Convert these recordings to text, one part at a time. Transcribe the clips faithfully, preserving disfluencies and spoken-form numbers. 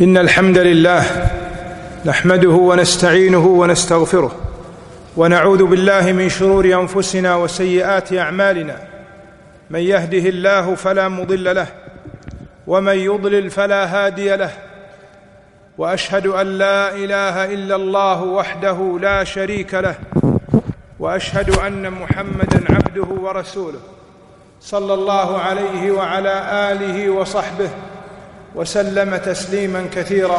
إن الحمد لله نحمده ونستعينه ونستغفره ونعوذ بالله من شرور أنفسنا وسيئات أعمالنا. من يهده الله فلا مضل له ومن يضلل فلا هادي له، وأشهد أن لا إله إلا الله وحده لا شريك له، وأشهد أن محمدًا عبده ورسوله صلى الله عليه وعلى آله وصحبه وسلم تسليما كثيرا.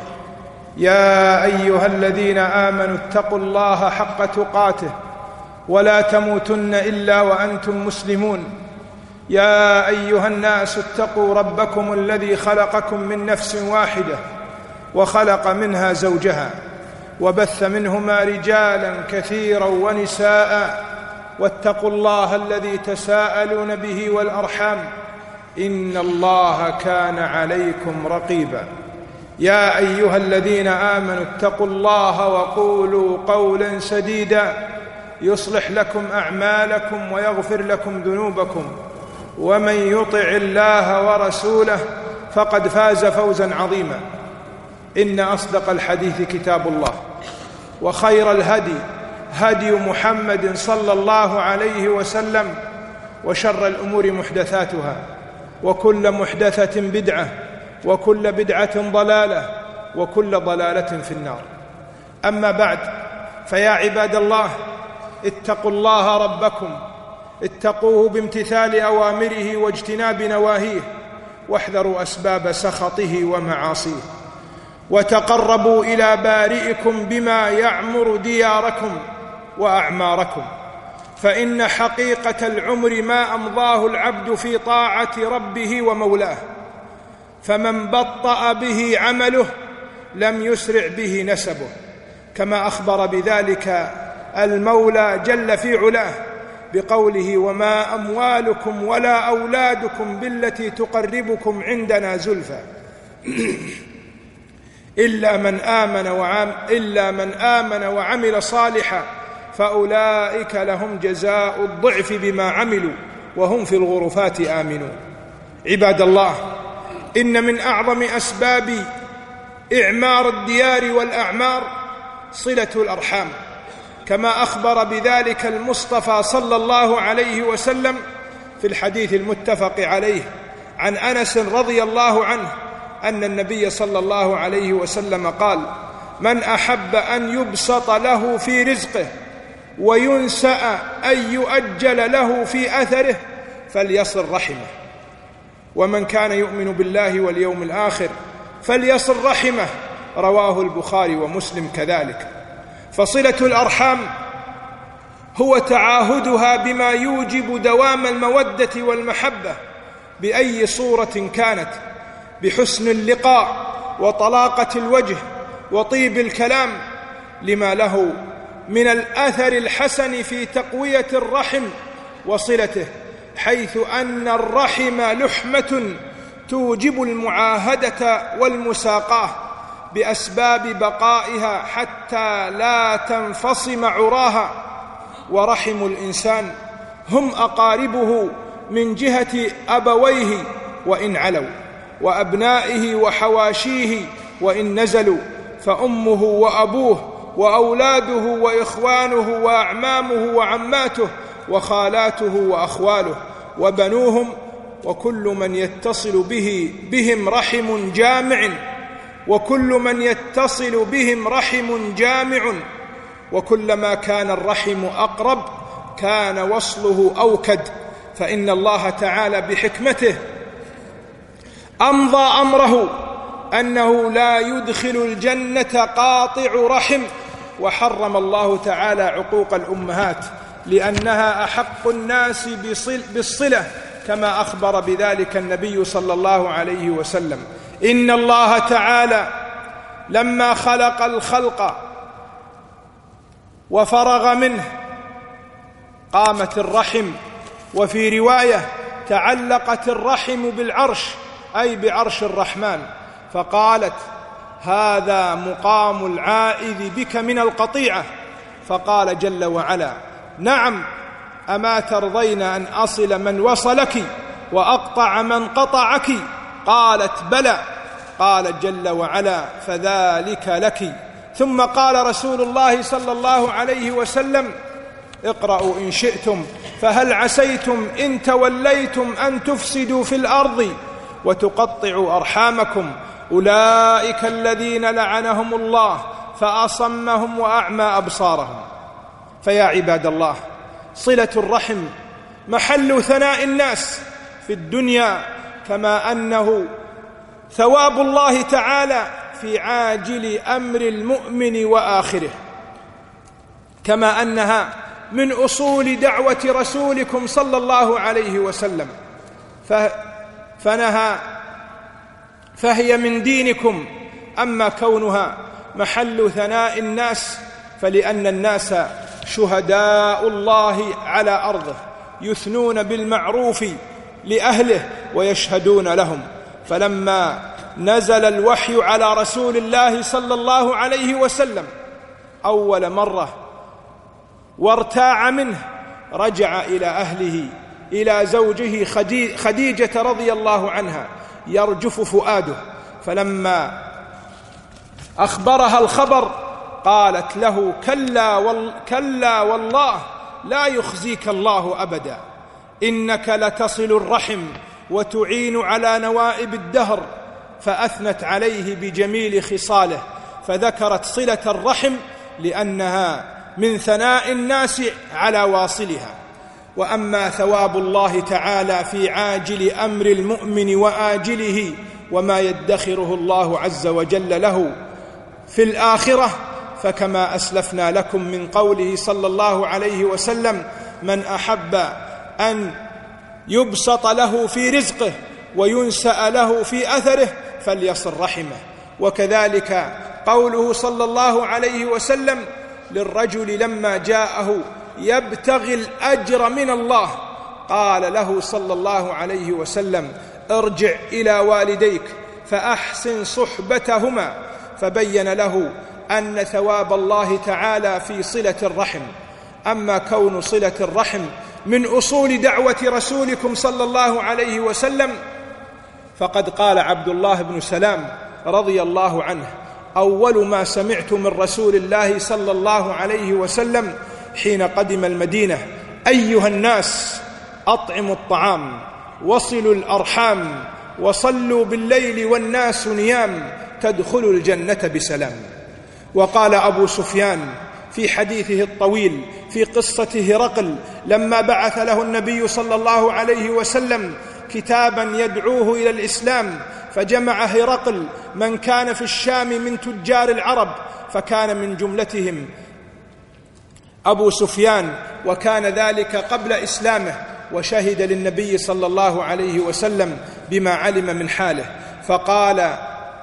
يا أيها الذين آمنوا اتقوا الله حق تقاته ولا تموتن إلا وأنتم مسلمون. يا أيها الناس اتقوا ربكم الذي خلقكم من نفس واحدة وخلق منها زوجها وبث منهما رجالا كثيرا ونساء، واتقوا الله الذي تساءلون به والأرحام إن الله كان عليكم رقيبا. يا أيها الذين آمنوا اتقوا الله وقولوا قولا سديدا يصلح لكم أعمالكم ويغفر لكم ذنوبكم، ومن يطع الله ورسوله فقد فاز فوزا عظيما. إن أصدق الحديث كتاب الله، وخير الهدي هدي محمد صلى الله عليه وسلم، وشر الأمور محدثاتها، وكل محدثة بدعة، وكل بدعة ضلالة، وكل ضلالة في النار. أما بعد، فيا عباد الله، اتقوا الله ربكم، اتقوه بامتثال أوامره واجتناب نواهيه، واحذروا أسباب سخطه ومعاصيه، وتقربوا إلى بارئكم بما يعمر دياركم وأعماركم، فإن حقيقة العمر ما أمضاه العبد في طاعة ربه ومولاه، فمن بطأ به عمله لم يسرع به نسبه، كما أخبر بذلك المولى جل في علاه بقوله: وما أموالكم ولا أولادكم بالتي تقربكم عندنا زلفى إلا من آمن وعم إلا من آمن وعمل صالحا فأولئك لهم جزاء الضعف بما عملوا وهم في الغرفات آمنون. عباد الله، إن من أعظم أسباب إعمار الديار والأعمار صلة الأرحام، كما أخبر بذلك المصطفى صلى الله عليه وسلم في الحديث المتفق عليه عن أنس رضي الله عنه أن النبي صلى الله عليه وسلم قال: من أحب أن يبسط له في رزقه وينسأ أن يؤجل له في أثره فليصل رحمه، ومن كان يؤمن بالله واليوم الآخر فليصل رحمه. رواه البخاري ومسلم كذلك. فصلة الأرحام هو تعاهدها بما يوجب دوام المودة والمحبة بأي صورة كانت، بحسن اللقاء وطلاقة الوجه وطيب الكلام، لما له من الأثر الحسن في تقوية الرحم وصلته، حيث أن الرحم لحمة توجب المعاهدة والمساقاة بأسباب بقائها حتى لا تنفصم عراها. ورحم الإنسان هم أقاربه من جهة أبويه وإن علوا، وأبنائه وحواشيه وإن نزلوا، فأمه وأبوه وأولاده وإخوانه وأعمامه وعماته وخالاته وأخواله وبنوهم، وكل من يتصل به بهم رحم جامع وكل من يتصل بهم رحم جامع وكلما كان الرحم أقرب كان وصله أوكد، فإن الله تعالى بحكمته أمضى أمره أنه لا يدخل الجنة قاطع رحم، وحرم الله تعالى عقوق الأمهات لأنها أحق الناس بالصلة، كما أخبر بذلك النبي صلى الله عليه وسلم. إن الله تعالى لما خلق الخلق وفرغ منه قامت الرحم، وفي رواية تعلقت الرحم بالعرش، أي بعرش الرحمن، فقالت: هذا مقام العائذ بك من القطيعة. فقال جل وعلا: نعم، أما ترضين أن أصل من وصلك وأقطع من قطعك؟ قالت: بلى. قال جل وعلا: فذلك لك. ثم قال رسول الله صلى الله عليه وسلم: اقرأوا إن شئتم فهل عسيتم إن توليتم أن تفسدوا في الأرض وتقطعوا أرحامكم أولئك الذين لعنهم الله فأصمهم وأعمى أبصارهم. فيا عباد الله، صلة الرحم محل ثناء الناس في الدنيا، كما أنه ثواب الله تعالى في عاجل أمر المؤمن وآخره، كما أنها من أصول دعوة رسولكم صلى الله عليه وسلم، فنهى فهي من دينكم. أما كونها محل ثناء الناس فلأن الناس شهداء الله على أرضه، يثنون بالمعروف لأهله ويشهدون لهم. فلما نزل الوحي على رسول الله صلى الله عليه وسلم أول مرة وارتاع منه، رجع إلى أهله، إلى زوجه خديجة رضي الله عنها، يرجف فؤاده. فلما أخبرها الخبر قالت له: كلا, وال... كلا والله لا يخزيك الله أبدا، إنك لتصل الرحم وتعين على نوائب الدهر. فأثنت عليه بجميل خصاله، فذكرت صلة الرحم لأنها من ثناء الناس على واصلها. وأما ثواب الله تعالى في عاجل أمر المؤمن وآجله وما يدخره الله عز وجل له في الآخرة، فكما أسلفنا لكم من قوله صلى الله عليه وسلم: من أحب أن يبسط له في رزقه وينسأ له في أثره فليصل رحمه. وكذلك قوله صلى الله عليه وسلم للرجل لما جاءه يبتغي الأجر من الله، قال له صلى الله عليه وسلم: ارجع إلى والديك فأحسن صحبتهما. فبين له أن ثواب الله تعالى في صلة الرحم. أما كون صلة الرحم من أصول دعوة رسولكم صلى الله عليه وسلم، فقد قال عبد الله بن سلام رضي الله عنه: أول ما سمعت من رسول الله صلى الله عليه وسلم حين قدم المدينة: أيها الناس، أطعموا الطعام، وصلوا الأرحام، وصلوا بالليل والناس نيام، تدخلوا الجنة بسلام. وقال أبو سفيان في حديثه الطويل في قصة هرقل لما بعث له النبي صلى الله عليه وسلم كتابا يدعوه إلى الإسلام، فجمع هرقل من كان في الشام من تجار العرب، فكان من جملتهم أبو سفيان، وكان ذلك قبل إسلامه، وشهد للنبي صلى الله عليه وسلم بما علم من حاله. فقال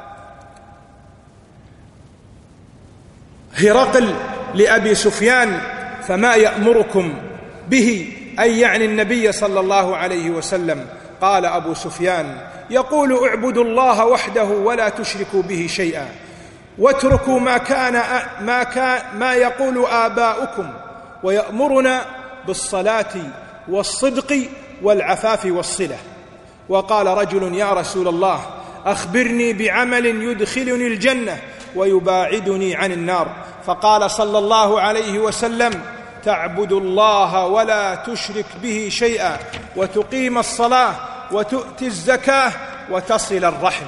هرقل لأبي سفيان: فما يأمركم به؟ أي يعني النبي صلى الله عليه وسلم. قال أبو سفيان: يقول: اعبدوا الله وحده ولا تشركوا به شيئا، واتركوا ما كان ما كان ما يقول آباؤكم، ويأمرنا بالصلاة والصدق والعفاف والصلة. وقال رجل: يا رسول الله، أخبرني بعمل يدخلني الجنة ويباعدني عن النار. فقال صلى الله عليه وسلم: تعبد الله ولا تشرك به شيئا، وتقيم الصلاة، وتؤتي الزكاة، وتصل الرحم.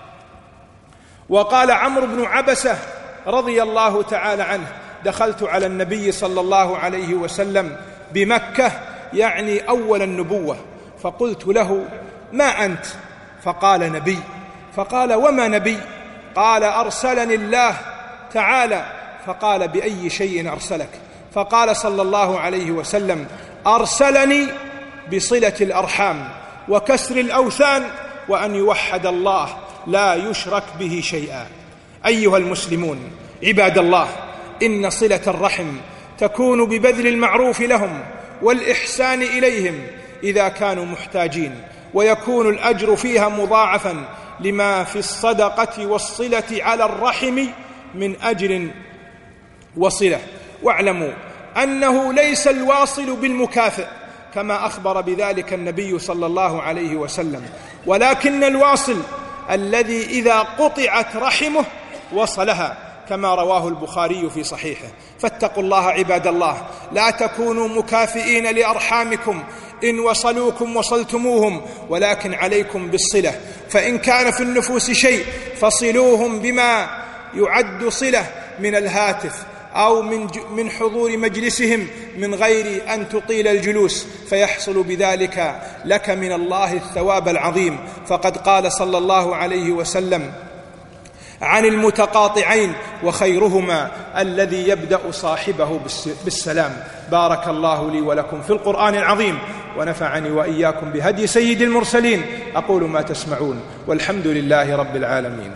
وقال عمرو بن عبسة رضي الله تعالى عنه: دخلت على النبي صلى الله عليه وسلم بمكة، يعني أول النبوة، فقلت له: ما أنت؟ فقال: نبي. فقال: وما نبي؟ قال: أرسلني الله تعالى. فقال: بأي شيء أرسلك؟ فقال صلى الله عليه وسلم: أرسلني بصلة الأرحام وكسر الأوثان وأن يوحد الله لا يشرك به شيئا. أيها المسلمون عباد الله، إن صلة الرحم تكون ببذل المعروف لهم والإحسان إليهم إذا كانوا محتاجين، ويكون الأجر فيها مضاعفا لما في الصدقة والصلة على الرحم من أجر وصلة. واعلموا أنه ليس الواصل بالمكافئ كما أخبر بذلك النبي صلى الله عليه وسلم، ولكن الواصل الذي إذا قطعت رحمه وصلها، كما رواه البخاري في صحيحه. فاتقوا الله عباد الله، لا تكونوا مكافئين لأرحامكم إن وصلوكم وصلتموهم، ولكن عليكم بالصلة، فإن كان في النفوس شيء فصلوهم بما يعد صلة من الهاتف أو من من حضور مجلسهم من غير أن تطيل الجلوس، فيحصل بذلك لك من الله الثواب العظيم. فقد قال صلى الله عليه وسلم عن المتقاطعين: وخيرهما الذي يبدأ صاحبه بالسلام. بارك الله لي ولكم في القرآن العظيم، ونفعني وإياكم بهدي سيد المرسلين. أقول ما تسمعون، والحمد لله رب العالمين.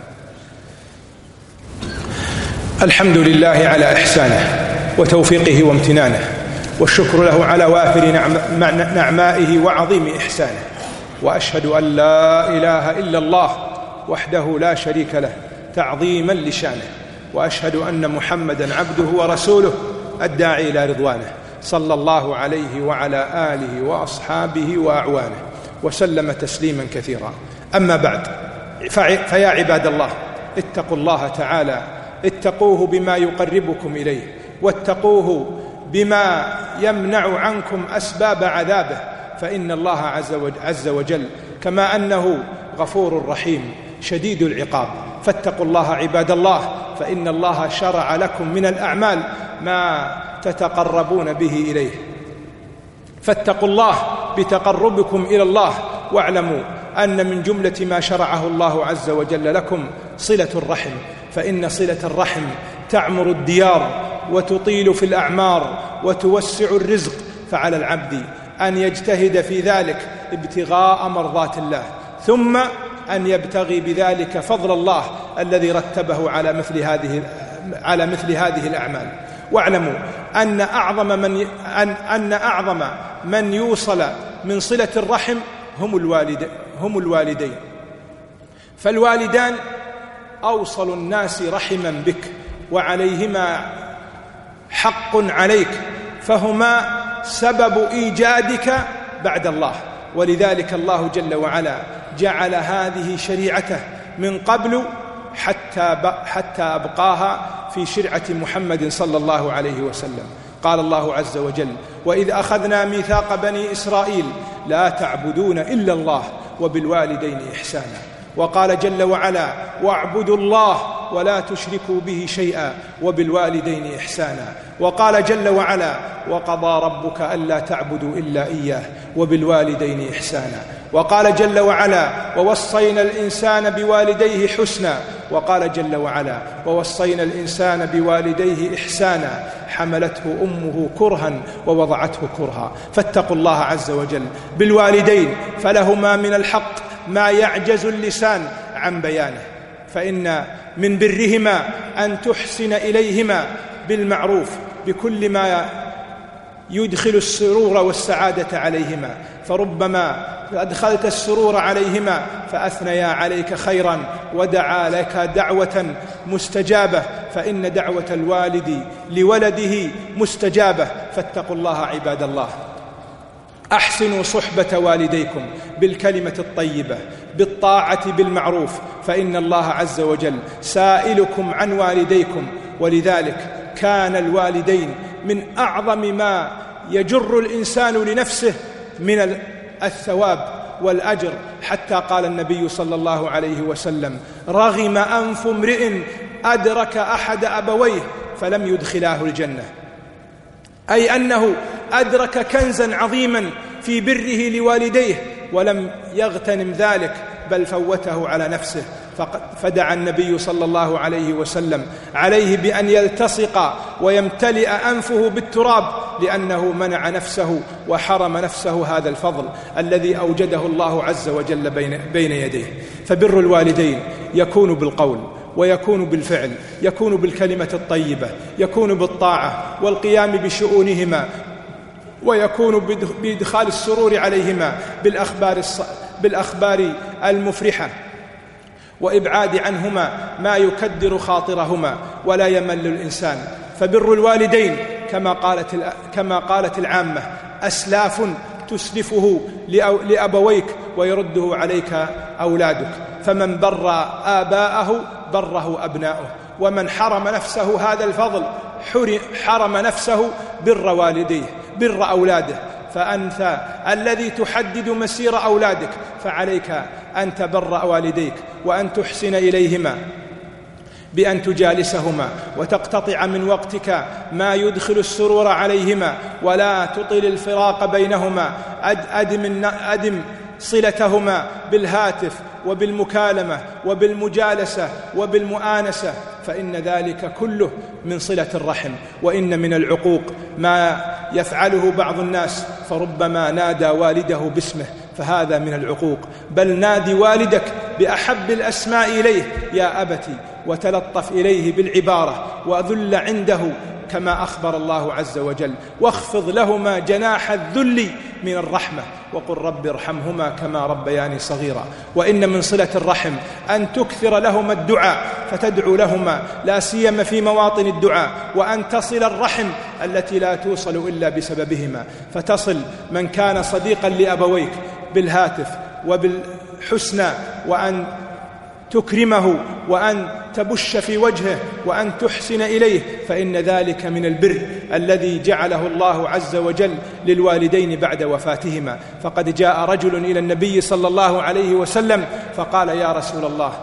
الحمد لله على إحسانه وتوفيقه وامتنانه، والشكر له على وافر نعمائه وعظيم إحسانه، وأشهد أن لا إله إلا الله وحده لا شريك له تعظيما لشانه، وأشهد أن محمدا عبده ورسوله الداعي إلى رضوانه، صلى الله عليه وعلى آله وأصحابه وأعوانه وسلم تسليما كثيرا. أما بعد، فيا عباد الله، اتقوا الله تعالى، اتقوه بما يقربكم إليه، واتقوه بما يمنع عنكم أسباب عذابه، فإن الله عز وجل كما أنه غفور رحيم شديد العقاب. فاتقوا الله عباد الله، فإن الله شرع لكم من الأعمال ما تتقربون به إليه، فاتقوا الله بتقربكم إلى الله، واعلموا أن من جملة ما شرعه الله عز وجل لكم صلة الرحم، فإن صلة الرحم تعمر الديار وتطيل في الأعمار وتوسع الرزق، فعلى العبد أن يجتهد في ذلك ابتغاء مرضات الله، ثم أن يبتغي بذلك فضل الله الذي رتبه على مثل هذه على مثل هذه الأعمال. واعلموا أن أعظم من أن أن أعظم من يوصل من صلة الرحم هم الوالد هم الوالدين، فالوالدان أوصل الناس رحما بك، وعليهما حق عليك، فهما سبب إيجادك بعد الله، ولذلك الله جل وعلا جعل هذه شريعته من قبل حتى حتى أبقاها في شرعة محمد صلى الله عليه وسلم. قال الله عز وجل: وإذ أخذنا ميثاق بني إسرائيل لا تعبدون إلا الله وبالوالدين إحسانا. وقال جل وعلا: واعبدوا الله ولا تشركوا به شيئا وبالوالدين إحسانا. وقال جل وعلا: وقضى ربك ألا تعبدوا إلا إياه وبالوالدين إحسانا. وقال جل وعلا: ووصينا الإنسان بوالديه حسنا. وقال جل وعلا: ووصينا الإنسان بوالديه إحسانا حملته أمه كرها ووضعته كرها. فاتقوا الله عز وجل بالوالدين، فلهما من الحق ما يعجز اللسان عن بيانه، فإن من برهما أن تحسن إليهما بالمعروف بكل ما يدخل السرور والسعادة عليهما، فربما أدخلت السرور عليهما فأثنيا عليك خيرا ودعا لك دعوة مستجابة، فإن دعوة الوالد لولده مستجابة. فاتقوا الله عباد الله، أحسنوا صحبة والديكم بالكلمة الطيبة بالطاعة بالمعروف، فإن الله عز وجل سائلكم عن والديكم، ولذلك كان الوالدين من أعظم ما يجر الإنسان لنفسه من الثواب والأجر، حتى قال النبي صلى الله عليه وسلم: رغم أنف امرئ أدرك أحد أبويه فلم يدخلاه الجنة، أي أنه أدرك كنزا عظيما في بره لوالديه ولم يغتنم ذلك بل فوته على نفسه، فدعا النبي صلى الله عليه وسلم عليه بأن يلتصق ويمتلئ أنفه بالتراب، لأنه منع نفسه وحرم نفسه هذا الفضل الذي أوجده الله عز وجل بين, بين يديه. فبر الوالدين يكون بالقول ويكون بالفعل، يكون بالكلمة الطيبة، يكون بالطاعة والقيام بشؤونهما، ويكون بإدخال السرور عليهما بالأخبار, الص... بالأخبار المفرحة، وإبعاد عنهما ما يكدر خاطرهما ولا يمل الإنسان. فبر الوالدين كما قالت, كما قالت العامة أسلاف تسلفه لأبويك ويرده عليك أولادك، فمن بر آباءه بره أبناؤه، ومن حرم نفسه هذا الفضل حرم نفسه بر والديه بر أولاده. فأنت الذي تحدد مسير أولادك، فعليك أن تبر والديك وأن تحسن إليهما بأن تجالسهما وتقتطع من وقتك ما يدخل السرور عليهما، ولا تطل الفراق بينهما. أدم, أدم صلتهما بالهاتف وبالمكالمة وبالمجالسة وبالمؤانسة، فإن ذلك كله من صلة الرحم. وإن من العقوق ما يفعله بعض الناس، فربما نادى والده باسمه، فهذا من العقوق. بل نادي والدك بأحب الأسماء إليه، يا أبتي، وتلطف إليه بالعبارة وذل عنده كما أخبر الله عز وجل، واخفض لهما جناح الذل من الرحمة، وقل رب ارحمهما كما ربياني صغيرا. وإن من صلة الرحم أن تكثر لهما الدعاء، فتدعو لهما لا سيما في مواطن الدعاء، وأن تصل الرحم التي لا توصل إلا بسببهما، فتصل من كان صديقا لأبويك بالهاتف وبالحسنى، وأن تكرمه وأن تبش في وجهه وأن تحسن إليه، فإن ذلك من البر الذي جعله الله عز وجل للوالدين بعد وفاتهما. فقد جاء رجل إلى النبي صلى الله عليه وسلم فقال: يا رسول الله،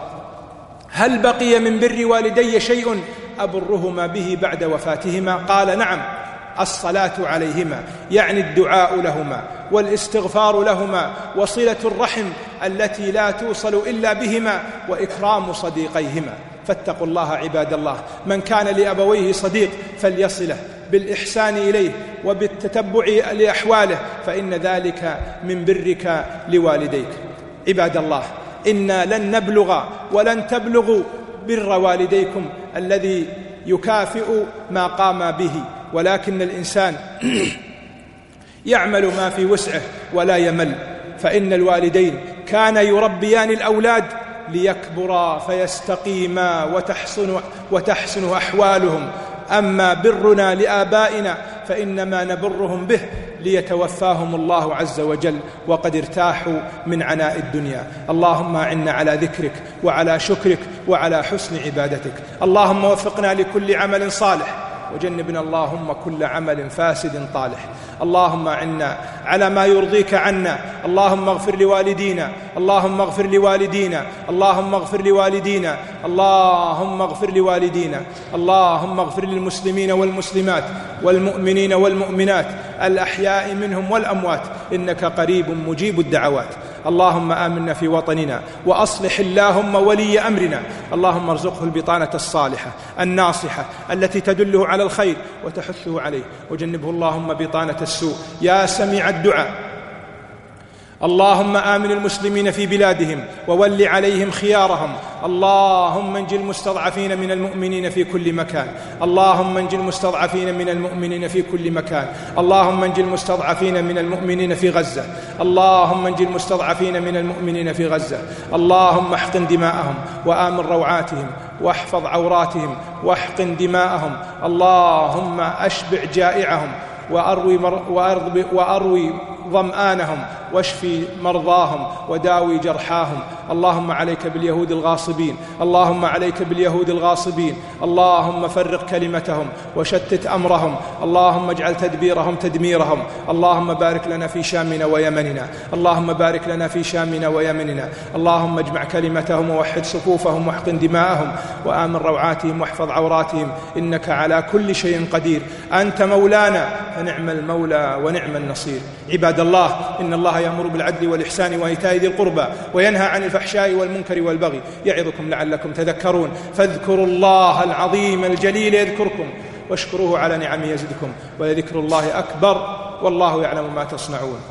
هل بقي من بر والدي شيء أبرهما به بعد وفاتهما؟ قال: نعم، الصلاة عليهما، يعني الدعاء لهما والاستغفار لهما وصلة الرحم التي لا توصل إلا بهما، وإكرام صديقيهما. فاتقوا الله عباد الله، من كان لأبويه صديق فليصله بالإحسان إليه وبالتتبع لأحواله، فإن ذلك من برك لوالديك. عباد الله، إنا لن نبلغ ولن تبلغوا بر والديكم الذي يكافئ ما قام به، ولكن الإنسان يعمل ما في وسعه ولا يمل. فإن الوالدين كان يربيان الأولاد ليكبرا فيستقيما وتحسن, وتحسن أحوالهم. أما برنا لآبائنا فإنما نبرهم به ليتوفاهم الله عز وجل وقد ارتاحوا من عناء الدنيا. اللهم أعنا على ذكرك وعلى شكرك وعلى حسن عبادتك. اللهم وفقنا لكل عمل صالح، وجنبنا اللهم كل عمل فاسد طالح. اللهم أعنا على ما يرضيك عنا. اللهم اغفر لوالدينا، اللهم اغفر لوالدينا، اللهم اغفر لوالدينا، اللهم اغفر لوالدينا، اللهم اغفر للمسلمين والمسلمات والمؤمنين والمؤمنات الأحياء منهم والأموات، إنك قريب مجيب الدعوات. اللهم آمنا في وطننا، وأصلح اللهم ولي أمرنا. اللهم ارزقه البطانة الصالحة الناصحة التي تدله على الخير وتحثه عليه، وجنبه اللهم بطانة السوء يا سميع الدعاء. اللهم آمن المسلمين في بلادهم وول عليهم خيارهم. اللهم انجِ المستضعفين من المؤمنين في كل مكان. اللهم انجِ المستضعفين من المؤمنين في كل مكان. اللهم انجِ المستضعفين من المؤمنين في غزة. اللهم انجِ المستضعفين من المؤمنين في غزة. اللهم احقن دماءهم وآمن روعاتهم واحفظ عوراتهم واحقن دماءهم. اللهم أشبع جائعهم وأروي, مر... وأرض... وأروي ظمآنهم واشفي مرضاهم وداوي جرحاهم. اللهم عليك باليهود الغاصبين، اللهم عليك باليهود الغاصبين. اللهم فرق كلمتهم وشتت أمرهم. اللهم اجعل تدبيرهم تدميرهم. اللهم بارك لنا في شامنا ويمننا. اللهم بارك لنا في شامنا ويمننا. اللهم اجمع كلمتهم ووحد صفوفهم واحقن دماءهم وآمن روعاتهم واحفظ عوراتهم، إنك على كل شيء قدير. أنت مولانا فنعم المولى ونعم النصير. عباد الله، إن الله يأمر بالعدل والإحسان وإيتاء ذي القربى وينهى عن الفحشاء والمنكر والبغي يعظكم لعلكم تذكرون. فاذكروا الله العظيم الجليل يذكركم واشكروه على نعمه يزدكم، ولذكر الله أكبر، والله يعلم ما تصنعون.